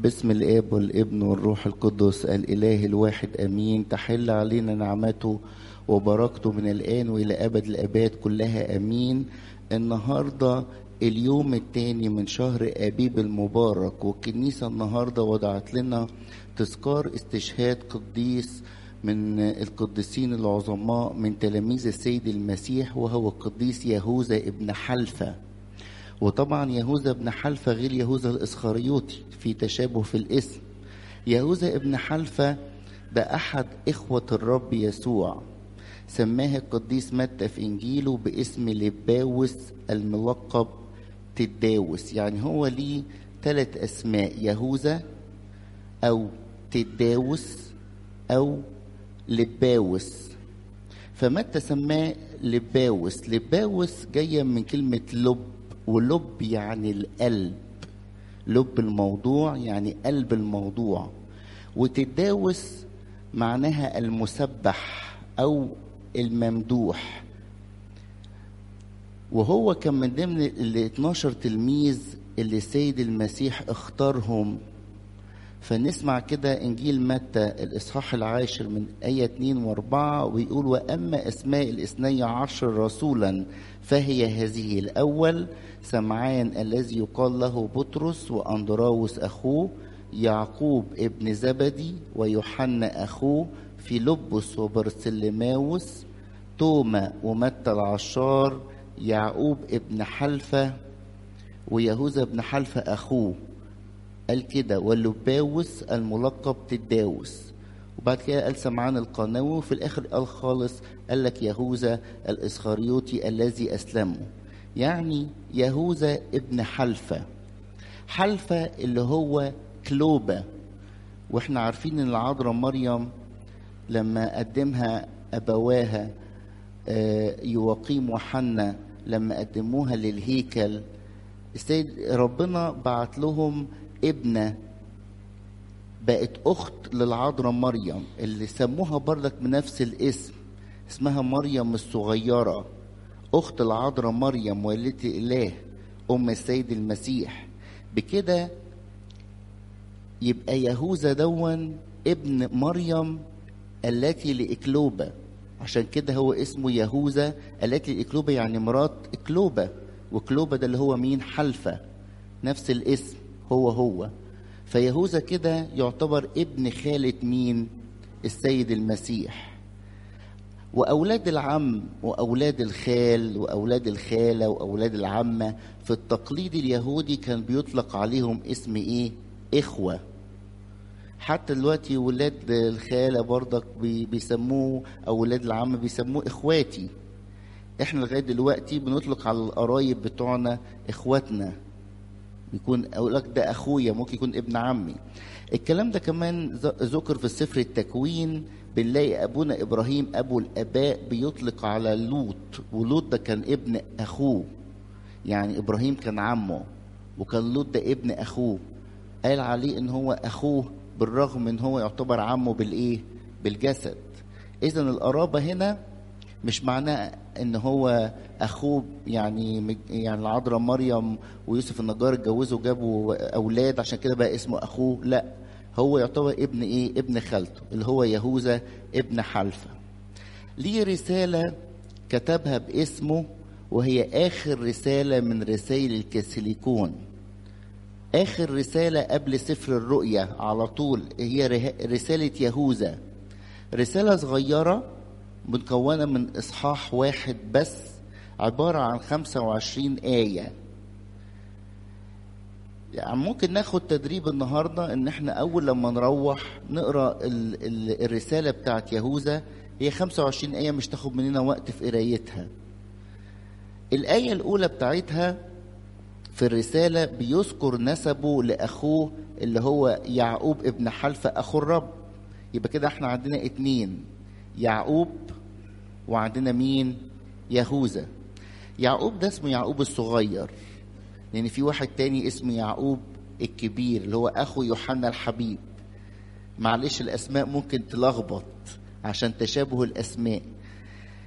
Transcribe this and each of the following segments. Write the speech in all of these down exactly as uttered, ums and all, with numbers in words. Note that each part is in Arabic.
باسم الآب والابن والروح القدس الإله الواحد أمين. تحل علينا نعمته وبركته من الآن وإلى أبد الآباد كلها أمين. النهاردة اليوم الثاني من شهر آبيب المبارك، والكنيسة النهاردة وضعت لنا تذكار استشهاد قديس من القديسين العظماء من تلاميذ السيد المسيح، وهو القديس يهوذا ابن حلفة. وطبعا يهوذا ابن حلفة غير يهوذا الإسخريوطي، في تشابه في الاسم. يهوذا ابن حلفة ده أحد إخوة الرب يسوع، سماه القديس متى في إنجيله باسم لباوس الملقب تداوس. يعني هو ليه ثلاث أسماء: يهوذا أو تداوس أو لباوس. فمتى سماه لباوس. لباوس جاية من كلمة لب، ولب يعني القلب، لب الموضوع يعني قلب الموضوع. وتداوس معناها المسبح أو الممدوح. وهو كان من ضمن ال اتناشر تلميذ اللي السيد المسيح اختارهم. فنسمع كده إنجيل متى الإصحاح العاشر من آية اتنين واربعة، ويقول: وأما أسماء الاثني عشر رسولا فهي هذه: الأول سمعان الذي يقال له بطرس، وأندراوس أخوه، يعقوب ابن زبدي ويوحنا أخوه، فيلبس وبرسلماوس، توما ومتى العشار، يعقوب ابن حلفة ويهوذا ابن حلفة أخوه. قال كده: ولباوس الملقب تداوس. وبعد كده قال سمعان القناوي، وفي الآخر قال خالص قال لك يهوذا الإسخريوطي الذي أسلمه. يعني يهوذا ابن حلفة. حلفة اللي هو كلوبة. واحنا عارفين ان العذراء مريم لما قدمها أبواها يواقيم وحنا، لما قدموها للهيكل، السيد ربنا بعت لهم ابنة بقت أخت للعذراء مريم، اللي سموها برضك بنفس الاسم، اسمها مريم الصغيرة، أخت العذراء مريم والدة الإله أم السيد المسيح. بكده يبقى يهوذا دون ابن مريم التي لإكلوبة، عشان كده هو اسمه يهوذا التي لإكلوبة، يعني مرات إكلوبة. وكلوبة ده اللي هو مين؟ حلفة، نفس الاسم هو هو. فيهوذا كده يعتبر ابن خالة مين؟ السيد المسيح. وأولاد العم وأولاد الخال وأولاد الخالة وأولاد العمة في التقليد اليهودي كان بيطلق عليهم اسم إيه؟ إخوة. حتى دلوقتي ولاد الخالة برضك بيسموه، أو ولاد العم بيسموه إخواتي. احنا لغايه دلوقتي بنطلق على القرايب بتوعنا اخواتنا، يكون اقول لك ده اخويا، ممكن يكون ابن عمي. الكلام ده كمان ذكر في سفر التكوين. بنلاقي ابونا ابراهيم ابو الاباء بيطلق على لوط، ولوط ده كان ابن اخوه، يعني ابراهيم كان عمه وكان لوط ده ابن اخوه. قال عليه ان هو اخوه بالرغم ان هو يعتبر عمه بالايه؟ بالجسد. اذا القرابه هنا مش معناه ان هو اخوه، يعني يعني العذراء مريم ويوسف النجار اتجوزوا وجابوا اولاد عشان كده بقى اسمه اخوه، لا، هو يعتبر ابن ايه؟ ابن خالته، اللي هو يهوذا ابن حلفة. ليه رسالة كتبها باسمه، وهي اخر رسالة من رسائل الكاثوليكون، اخر رسالة قبل سفر الرؤيا على طول، هي رسالة يهوذا. رسالة صغيرة مكونة من إصحاح واحد بس، عبارة عن خمسة وعشرين آية. يعني ممكن ناخد تدريب النهاردة إن احنا أول لما نروح نقرأ ال ال الرسالة بتاعت يهوذا. هي خمسة وعشرين آية، مش تاخد مننا وقت في قرايتها. الآية الأولى بتاعتها في الرسالة بيذكر نسبه لأخوه اللي هو يعقوب ابن حلفة أخو الرب. يبقى كده احنا عندنا اتنين، يعقوب وعندنا مين؟ يهوذا. يعقوب ده اسمه يعقوب الصغير، لأن في واحد تاني اسمه يعقوب الكبير اللي هو أخو يوحنا الحبيب. معلش الأسماء ممكن تلخبط عشان تشابه الأسماء.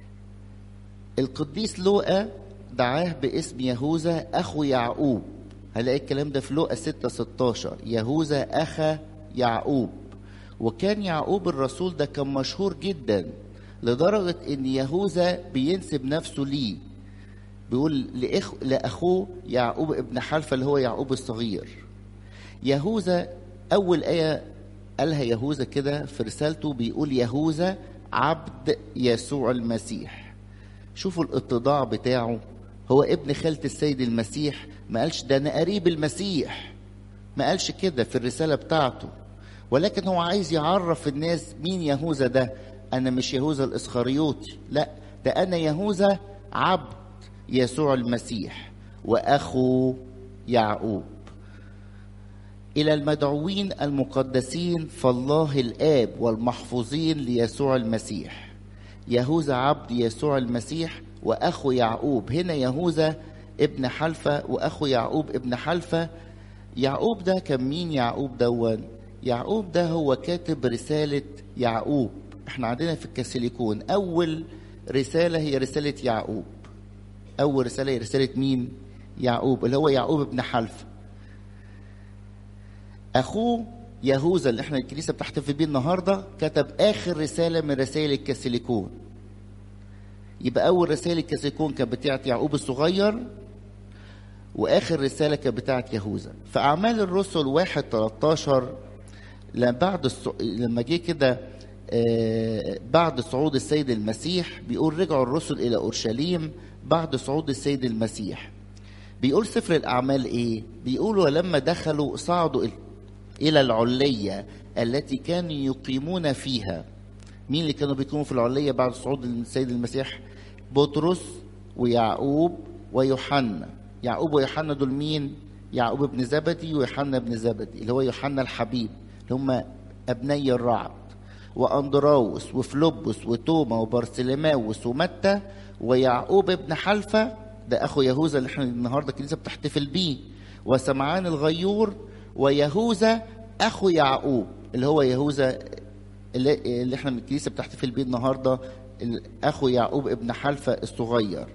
القديس لوقا دعاه باسم يهوذا أخو يعقوب، هلاقي الكلام ده في لوقا ستة ستاشر. يهوذا أخا يعقوب. وكان يعقوب الرسول ده كان مشهور جدا لدرجة ان يهوذا بينسب نفسه ليه، بيقول لأخ... لأخوه يعقوب ابن حلفة اللي هو يعقوب الصغير. يهوذا أول آية قالها يهوذا كده في رسالته، بيقول يهوذا عبد يسوع المسيح. شوفوا الاتضاع بتاعه، هو ابن خالة السيد المسيح، ما قالش ده أنا قريب المسيح، ما قالش كده في الرسالة بتاعته، ولكن هو عايز يعرف الناس مين يهوذا ده. أنا مش يهوذا الإسخريوطي، لا، ده أنا يهوذا عبد يسوع المسيح وأخو يعقوب. إلى المدعوين المقدسين فالله الآب والمحفوظين ليسوع المسيح. يهوذا عبد يسوع المسيح وأخو يعقوب. هنا يهوذا ابن حلفة وأخو يعقوب ابن حلفة. يعقوب ده كان مين؟ يعقوب دون يعقوب ده هو كاتب رسالة يعقوب. احنا عندنا في الكاثوليكون أول رسالة هي رسالة يعقوب. أول رسالة هي رسالة مين؟ يعقوب، اللي هو يعقوب ابن حلفة. أخوه يهوذا اللي احنا الكنيسة بتحتفل بيه النهاردة كتب آخر رسالة من رسائل الكاثوليكون. يبقى أول رسالة الكاثوليكون كانت بتاعت يعقوب الصغير، وآخر رسالة كانت بتاعت يهوذا. في أعمال الرسل واحد تلتاشر لما بعد الص... لما جه كده آه بعد صعود السيد المسيح، بيقول رجعوا الرسل إلى أورشليم بعد صعود السيد المسيح. بيقول سفر الأعمال إيه؟ بيقولوا لما دخلوا صعدوا إلى العلية التي كانوا يقيمون فيها. مين اللي كانوا بيقيموا في العلية بعد صعود السيد المسيح؟ بطرس ويعقوب ويوحنا. يعقوب ويوحنا دول مين؟ يعقوب ابن زبدي ويوحنا ابن زبدي اللي هو يوحنا الحبيب، اللي هم ابني الرعد، واندراوس وفلوبس وتوما وبرسلماوس ومتى ويعقوب ابن حلفة ده اخو يهوذا اللي احنا النهارده الكنيسه بتحتفل بيه، وسمعان الغيور، ويهوذا اخو يعقوب اللي هو يهوذا اللي, اللي احنا من الكنيسه بتحتفل بيه النهارده، اخو يعقوب ابن حلفة الصغير.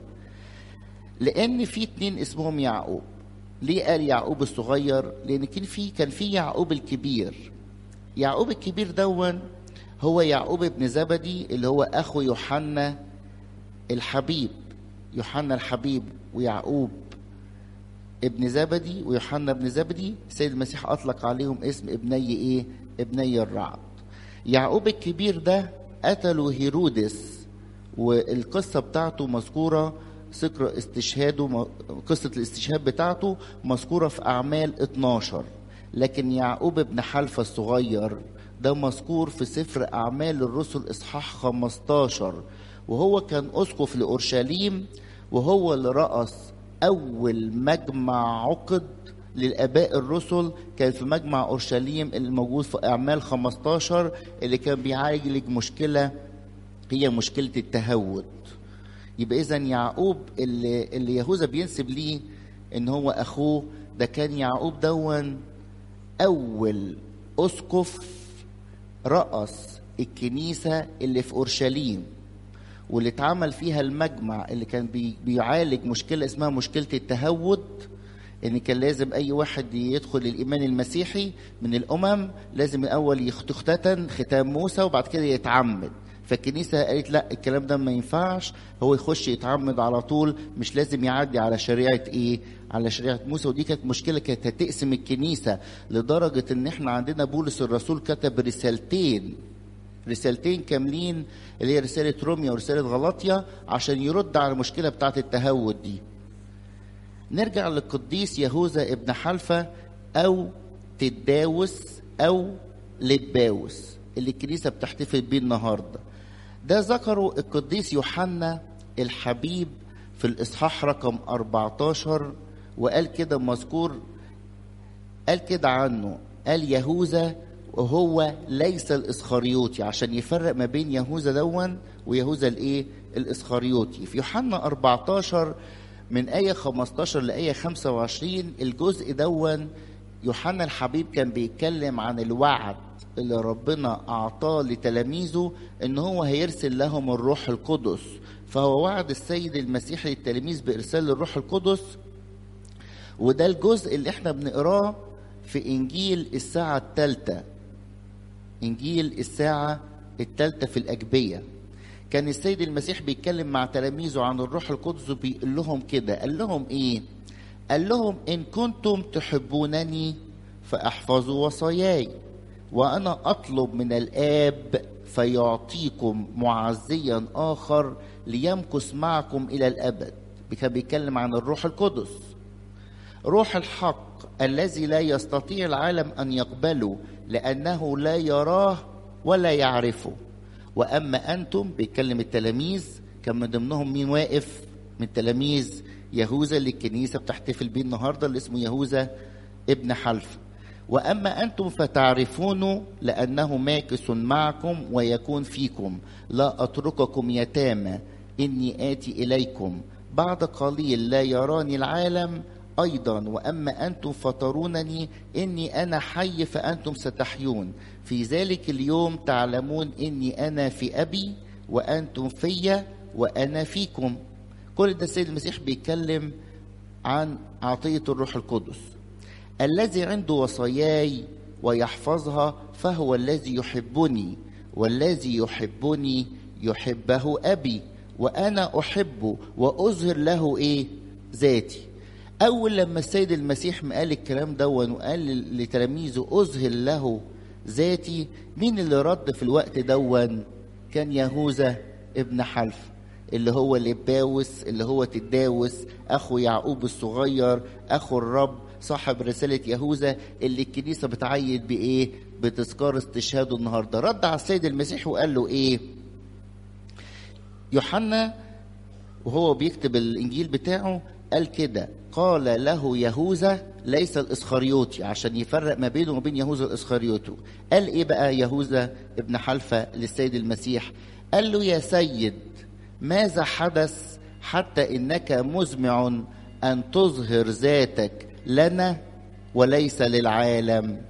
لان في اتنين اسمهم يعقوب. ليه قال يعقوب الصغير؟ لان كان في كان في يعقوب الكبير. يعقوب الكبير دون هو يعقوب ابن زبدي اللي هو اخو يوحنا الحبيب. يوحنا الحبيب ويعقوب ابن زبدي ويوحنا ابن زبدي السيد المسيح اطلق عليهم اسم ابني ايه؟ ابني الرعد. يعقوب الكبير ده قتله هيرودس، والقصه بتاعته مذكوره، ذكر استشهاده، قصه الاستشهاد بتاعته مذكوره في اعمال اتناشر. لكن يعقوب ابن حلفة الصغير ده مذكور في سفر اعمال الرسل اصحاح خمستاشر، وهو كان اسقف لاورشليم، وهو اللي رأس اول مجمع عقد للاباء الرسل كان في مجمع اورشليم الموجود في اعمال خمستاشر، اللي كان بيعالج مشكله هي مشكله التهود. يبقى اذا يعقوب اللي, اللي يهوذا بينسب ليه ان هو اخوه، ده كان يعقوب دون اول اسقف رأس الكنيسه اللي في اورشليم، واللي اتعمل فيها المجمع اللي كان بي بيعالج مشكله اسمها مشكله التهود، ان كان لازم اي واحد يدخل الايمان المسيحي من الامم لازم الاول يختتن ختام موسى وبعد كده يتعمد. فالكنيسه قالت لا، الكلام ده ما ينفعش، هو يخش يتعمد على طول، مش لازم يعدي على شريعه ايه؟ على شريعه موسى. ودي كانت مشكله كانت هتقسم الكنيسه، لدرجه ان احنا عندنا بولس الرسول كتب رسالتين رسالتين كاملين اللي هي رساله روميا ورساله غلاطيا عشان يرد على المشكله بتاعه التهود دي. نرجع للقديس يهوذا ابن حلفة او تداوس او لباوس اللي الكنيسه بتحتفل بيه النهارده. ده ذكروا القديس يوحنا الحبيب في الاصحاح رقم أربعتاشر، وقال كده مذكور، قال كده عنه، قال يهوذا وهو ليس الاسخريوطي، عشان يفرق ما بين يهوذا دون ويهوذا الايه؟ الاسخريوطي. في يوحنا أربعتاشر من آية خمستاشر لآية خمسة وعشرين الجزء دون يوحنا الحبيب كان بيتكلم عن الوعد اللي ربنا أعطاه لتلاميذه إن هو هيرسل لهم الروح القدس. فهو وعد السيد المسيح للتلاميذ بإرسال الروح القدس، وده الجزء اللي احنا بنقراه في إنجيل الساعة الثالثة، إنجيل الساعة الثالثة في الأجبية. كان السيد المسيح بيتكلم مع تلاميذه عن الروح القدس وبيقول لهم كده، قال لهم إيه؟ قال لهم إن كنتم تحبونني فاحفظوا وصاياي، وأنا أطلب من الآب فيعطيكم معزيا آخر ليمكث معكم إلى الأبد. كان بيتكلم عن الروح القدس، روح الحق الذي لا يستطيع العالم أن يقبله لأنه لا يراه ولا يعرفه. وأما أنتم، بيتكلم التلاميذ، كان من ضمنهم مين واقف من تلاميذ يهوذا اللي الكنيسة بتحتفل بيه النهاردة، اللي اسمه يهوذا ابن حلفة. وأما أنتم فتعرفون لأنه ماكث معكم ويكون فيكم، لا أترككم يتامى، إني آتي إليكم. بعد قليل لا يراني العالم أيضا، وأما أنتم فترونني، إني أنا حي فأنتم ستحيون. في ذلك اليوم تعلمون إني أنا في أبي وأنتم في وأنا فيكم. كل ده السيد المسيح بيتكلم عن عطية الروح القدس. الذي عنده وصاياي ويحفظها فهو الذي يحبني، والذي يحبني يحبه أبي، وأنا أحبه وأظهر له إيه؟ ذاتي. أول لما السيد المسيح قال الكلام ده وقال لتلاميذه أظهر له ذاتي، مين اللي رد في الوقت دون؟ كان يهوذا ابن حلفة، اللي هو لباوس، اللي هو تداوس، أخو يعقوب الصغير، أخو الرب، صاحب رسالة يهوذا اللي الكنيسة بتعيد بإيه؟ بتذكار استشهاده النهاردة. رد على السيد المسيح وقال له إيه؟ يوحنا وهو بيكتب الإنجيل بتاعه قال كده، قال له يهوذا ليس الإسخريوطي، عشان يفرق ما بينه وبين يهوذا الإسخريوطي. قال إيه بقى يهوذا ابن حلفة للسيد المسيح؟ قال له يا سيد، ماذا حدث حتى إنك مزمع أن تظهر ذاتك لنا وليس للعالم؟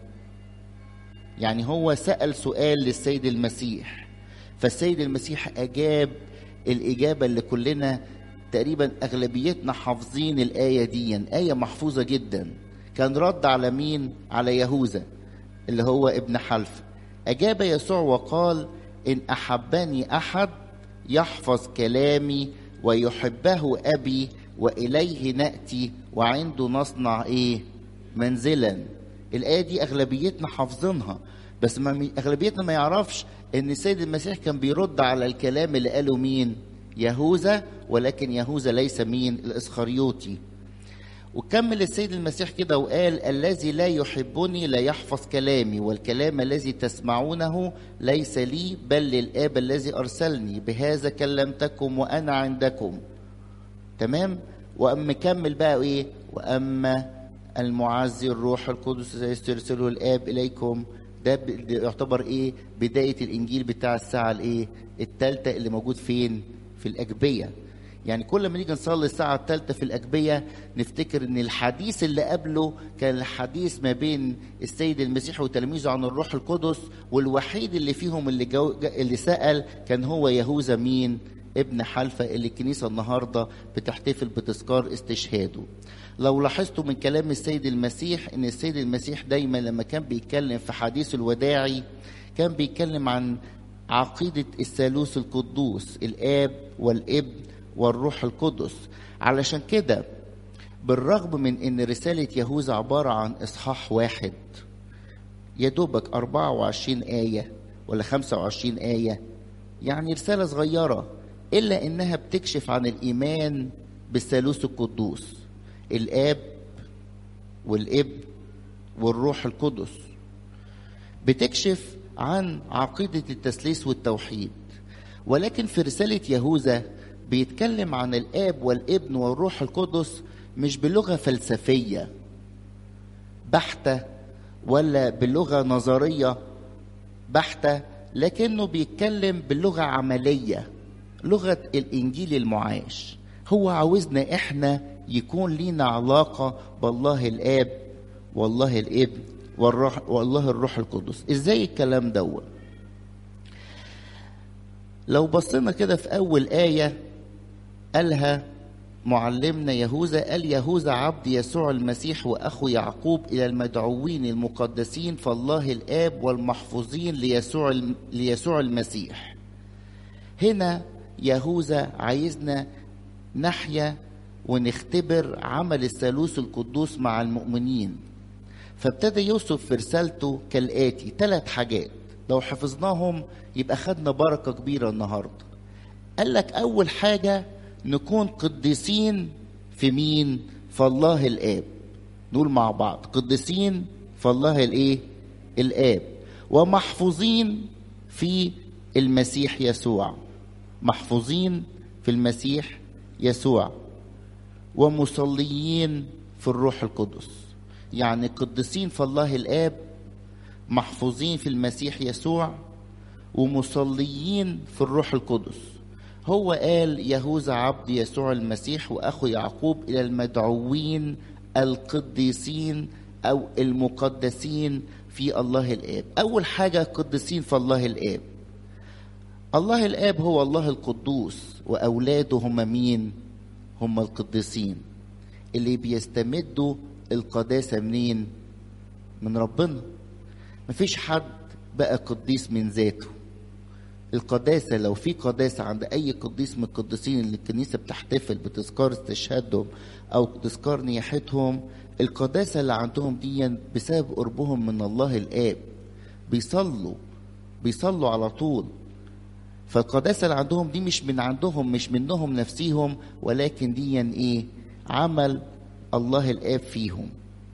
يعني هو سأل سؤال للسيد المسيح، فالسيد المسيح أجاب الإجابة اللي كلنا تقريبا أغلبيتنا حافظين الآية دي، آية محفوظة جدا. كان رد على مين؟ على يهوذا اللي هو ابن حلفة. أجاب يسوع وقال إن أحبني أحد يحفظ كلامي ويحبه أبي وإليه نأتي وعنده نصنع إيه؟ منزلا. الآية دي أغلبيتنا حافظينها، بس ما أغلبيتنا ما يعرفش إن السيد المسيح كان بيرد على الكلام اللي قاله مين؟ يهوذا، ولكن يهوذا ليس مين؟ الإسخريوطي. وكمل السيد المسيح كده وقال الذي لا يحبني لا يحفظ كلامي، والكلام الذي تسمعونه ليس لي بل للآب الذي أرسلني، بهذا كلمتكم وأنا عندكم. تمام؟ وأما كمل بقى إيه؟ وأما المعزي الروح القدس سيرسله الآب إليكم. ده يعتبر إيه؟ بداية الإنجيل بتاع الساعة الإيه؟ الثالثة اللي موجود فين؟ في الأجبية. يعني كل ما نيجي نصلي الساعة الثالثة في الأجبية نفتكر إن الحديث اللي قبله كان الحديث ما بين السيد المسيح وتلاميذه عن الروح القدس، والوحيد اللي فيهم اللي, جو اللي سأل كان هو يهوذا مين؟ ابن حلفة، اللي الكنيسة النهاردة بتحتفل بتذكار استشهاده. لو لاحظتوا من كلام السيد المسيح إن السيد المسيح دايما لما كان بيتكلم في حديث الوداعي كان بيتكلم عن عقيدة الثالوث القدوس، الآب والابن والروح القدس. علشان كده بالرغم من ان رسالة يهوذا عبارة عن اصحاح واحد يا دوبك أربعة وعشرين آية ولا خمسة وعشرين آية، يعني رسالة صغيرة، إلا إنها بتكشف عن الإيمان بالثالوث القدوس، الآب والابن والروح القدس. بتكشف عن عقيدة التثليث والتوحيد. ولكن في رسالة يهوذا بيتكلم عن الآب والابن والروح القدس مش بلغة فلسفية بحتة ولا بلغة نظرية بحتة، لكنه بيتكلم باللغة عملية، لغة الإنجيل المعاش. هو عاوزنا إحنا يكون لينا علاقة بالله الآب والله الابن والروح والله الروح القدس. إزاي الكلام دوت؟ لو بصينا كده في أول آية قالها معلمنا يهوذا قال يهوذا عبد يسوع المسيح وأخو يعقوب إلى المدعوين المقدسين فالله الآب والمحفوظين ليسوع ليسوع المسيح. هنا يهوذا عايزنا نحيا ونختبر عمل الثالوث القدوس مع المؤمنين، فابتدى يوصف في رسالته كالآتي ثلاث حاجات لو حفظناهم يبقى خدنا بركة كبيرة النهاردة. قال لك أول حاجة نكون قديسين في مين؟ فالله الآب. نقول مع بعض قديسين فالله الإيه؟ الآب. ومحفوظين في المسيح يسوع. محفوظين في المسيح يسوع. ومصليين في الروح القدس. يعني قديسين فالله الآب، محفوظين في المسيح يسوع، ومصليين في الروح القدس. هو قال يهوذا عبد يسوع المسيح وأخو يعقوب إلى المدعوين القديسين أو المقدسين في الله الآب. أول حاجة قديسين في الله الآب. الله الآب هو الله القدوس، وأولاده هم مين؟ هم القديسين اللي بيستمدوا القداسة منين؟ من ربنا. مفيش حد بقى قديس من ذاته. القداسة لو في قداسة عند أي قديس من القديسين اللي الكنيسة بتحتفل بتذكار استشهادهم أو تذكار نياحتهم، القداسة اللي عندهم دي بسبب قربهم من الله الآب. بيصلوا بيصلوا على طول. فالقداسة اللي عندهم دي مش من عندهم، مش منهم نفسيهم، ولكن دي إيه؟ عمل الله الآب فيهم.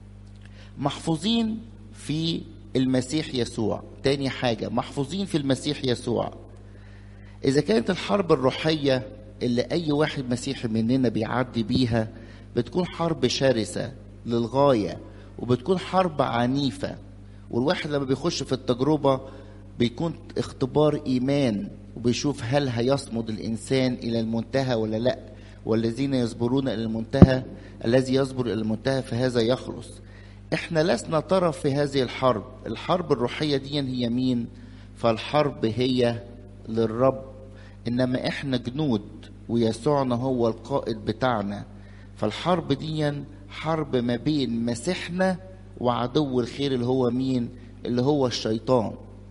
محفوظين في المسيح يسوع. تاني حاجة محفوظين في المسيح يسوع. إذا كانت الحرب الروحية اللي أي واحد مسيحي مننا بيعدي بيها بتكون حرب شرسة للغاية، وبتكون حرب عنيفة، والواحد لما بيخش في التجربة بيكون اختبار إيمان، وبيشوف هل هيصمد الإنسان إلى المنتهى ولا لأ. والذين يصبرون إلى المنتهى، الذي يصبر إلى المنتهى فهذا يخلص. احنا لسنا طرف في هذه الحرب. الحرب الروحية دي هي مين؟ فالحرب هي للرب، انما احنا جنود ويسوعنا هو القائد بتاعنا. فالحرب دي حرب ما بين مسيحنا وعدو الخير اللي هو مين؟ اللي هو الشيطان.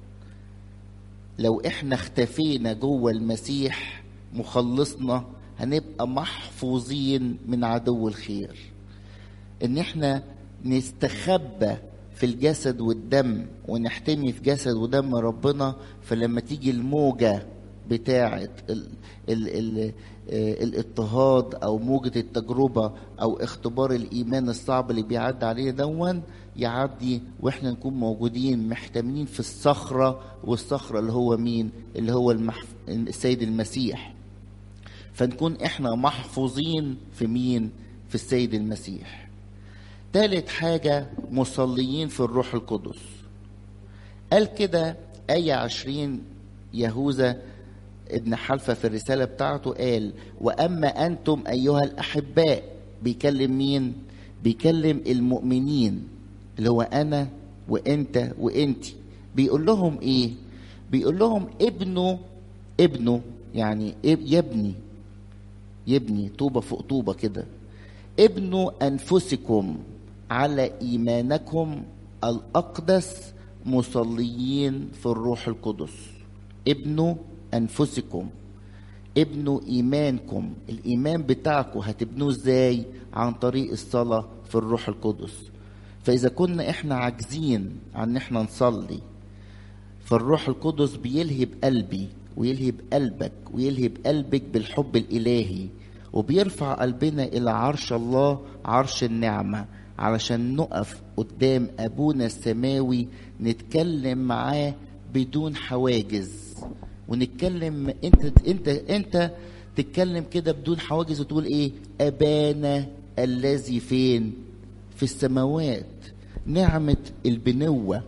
لو احنا اختفينا جوه المسيح مخلصنا هنبقى محفوظين من عدو الخير. ان احنا نستخبى في الجسد والدم ونحتمي في جسد ودم ربنا، فلما تيجي الموجة بتاعة ال ال ال الاضطهاد أو موجة التجربة أو اختبار الإيمان الصعب اللي بيعدي علينا دون يعدي وإحنا نكون موجودين محتمين في الصخرة. والصخرة اللي هو مين؟ اللي هو المحف... السيد المسيح. فنكون إحنا محفوظين في مين؟ في السيد المسيح. ثالث حاجة مصليين في الروح القدس. قال كده آية عشرين يهوذا ابن حلفة في الرسالة بتاعته قال وأما أنتم أيها الأحباء. بيكلم مين؟ بيكلم المؤمنين اللي هو أنا وإنت وإنتي. بيقول لهم إيه؟ بيقول لهم ابنوا ابنوا يعني يبني يبني طوبة فوق طوبة كده. ابنوا أنفسكم على إيمانكم الأقدس مصليين في الروح القدس. ابنوا أنفسكم، ابنوا إيمانكم. الإيمان بتاعكم هتبنوه إزاي؟ عن طريق الصلاة في الروح القدس. فإذا كنا إحنا عاجزين عن إحنا نصلي، فالروح القدس بيلهب قلبي ويلهب قلبك ويلهب قلبك بالحب الإلهي، وبيرفع قلبنا إلى عرش الله، عرش النعمة، علشان نقف قدام أبونا السماوي نتكلم معاه بدون حواجز. ونتكلم انت انت انت تتكلم كده بدون حواجز وتقول ايه؟ أبانا الذي فين؟ في السماوات. نعمة البنوة،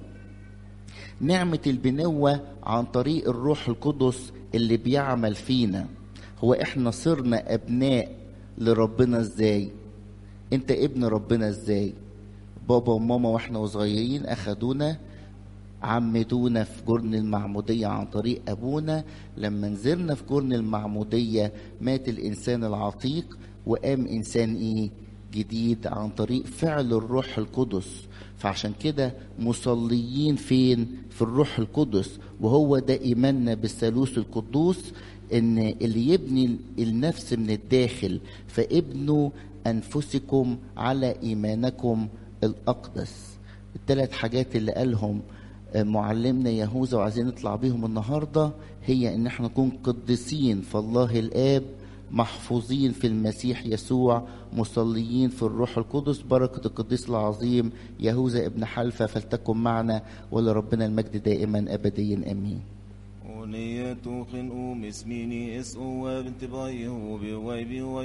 نعمة البنوة عن طريق الروح القدس اللي بيعمل فينا. هو احنا صرنا أبناء لربنا ازاي؟ انت ابن ربنا ازاي؟ بابا وماما واحنا وصغيرين اخدونا عمدونا في جرن المعمودية عن طريق أبونا. لما نزلنا في جرن المعمودية مات الإنسان العتيق وقام إنسان إيه جديد عن طريق فعل الروح القدس. فعشان كده مصليين فين؟ في الروح القدس. وهو ده إيماننا بالثالوث القدوس، إن اللي يبني النفس من الداخل فابنوا أنفسكم على إيمانكم الأقدس. الثلاث حاجات اللي قالهم معلمنا يهوذا وعايزين نطلع بيهم النهارده هي ان احنا نكون قديسين في الله الآب، محفوظين في المسيح يسوع، مصليين في الروح القدس. بركة القديس العظيم يهوذا ابن حلفة فلتكن معنا، ولربنا المجد دائما أبديا آمين. ونيتو خنقو مسميني اسقو وبنت بايه وبيواي بيواي